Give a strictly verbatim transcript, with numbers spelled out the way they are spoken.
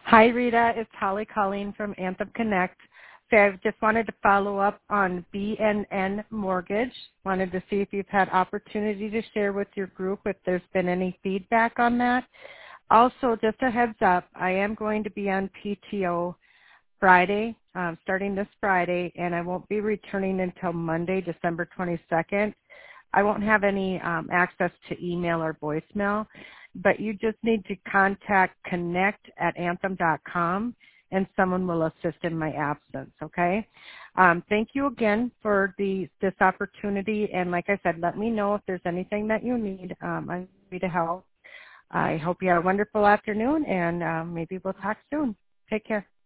Hi, Rita. It's Holly calling from Anthem Connect. So I just wanted to follow up on B N N Mortgage. Wanted to see if you've had opportunity to share with your group if there's been any feedback on that. Also, just a heads up, I am going to be on P T O Friday, um, starting this Friday, and I won't be returning until Monday, December twenty-second. I won't have any um, access to email or voicemail, but you just need to contact connect at anthem dot com, and someone will assist in my absence, okay? Um, thank you again for the this opportunity, and like I said, let me know if there's anything that you need. Um, I'm happy to help. I hope you have a wonderful afternoon, and um, maybe we'll talk soon. Take care.